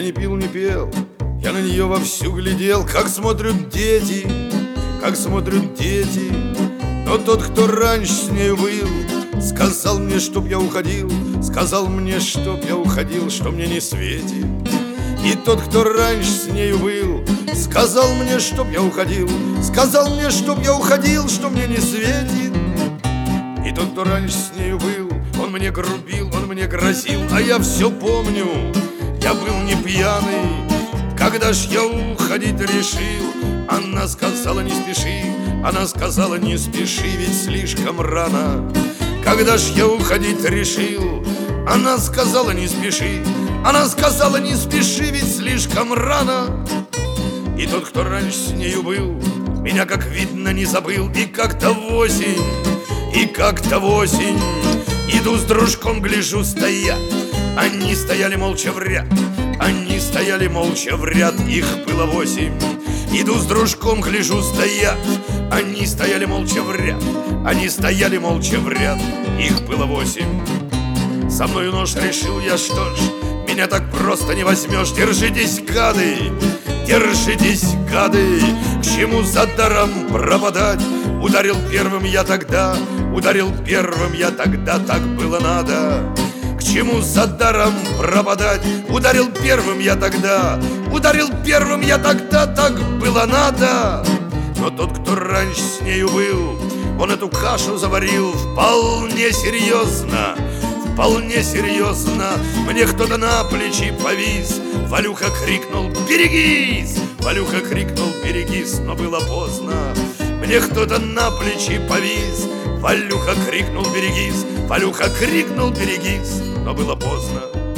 не пил, не пел, я на нее вовсю глядел, как смотрят дети, как смотрят дети. Но тот, кто раньше с нею был, сказал мне, чтоб я уходил, сказал мне, чтоб я уходил, что мне не светит. И тот, кто раньше с нею был, сказал мне, чтоб я уходил, сказал мне, чтоб я уходил, что мне не светит. И тот, кто раньше с нею был, он мне грубил, он мне грозил, а я все помню, я был не пьяный. Когда ж я уходить решил, она сказала, не спеши, она сказала, не спеши, ведь слишком рано. Когда ж я уходить решил, она сказала, не спеши, она сказала, не спеши, ведь слишком рано. И тот, кто раньше с нею был, меня, как видно, не забыл. И как-то в осень, и как-то в осень, иду с дружком, гляжу, стоят. Они стояли молча в ряд, они стояли молча в ряд, их было 8. Иду с дружком, гляжу, стоят. Они стояли молча в ряд, они стояли молча в ряд, их было 8. Со мною нож, решил я, что ж, меня так просто не возьмешь. Держитесь, гады, держитесь, гады, к чему за даром пропадать? Ударил первым я тогда, ударил первым я тогда, так было надо. К чему за даром пропадать? Ударил первым я тогда, ударил первым я тогда, так было надо. Но тот, кто раньше с нею был, он эту кашу заварил вполне серьезно, вполне серьезно. Мне кто-то на плечи повис, Валюха крикнул: берегись! Валюха крикнул: берегись, но было поздно. Мне кто-то на плечи повис, Валюха крикнул: берегись! Валюха крикнул: берегись, но было поздно.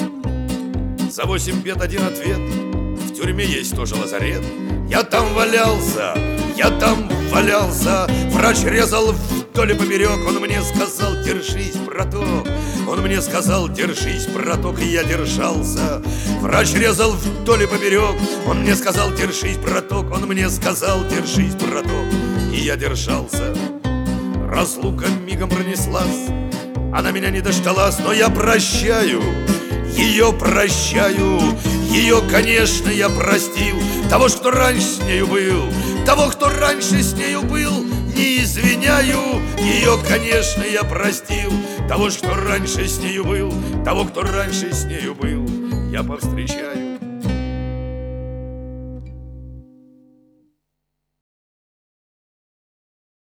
За 8 бед один ответ: в тюрьме есть тоже лазарет. Я там валялся, я там валялся. Врач резал вдоль и поперек. Он мне сказал: держись, браток. Он мне сказал: держись, браток, и я держался. Врач резал вдоль и поперек. Он мне сказал: держись, браток. Он мне сказал: держись, браток, и я держался. Разлука мигом пронеслась, она меня не дождалась, но я прощаю, ее прощаю. Ее, конечно, я простил. Того, что раньше с нею был, того, кто раньше с нею был, не извиняю. Ее, конечно, я простил. Того, что раньше с нею был, того, кто раньше с нею был, я повстречаю.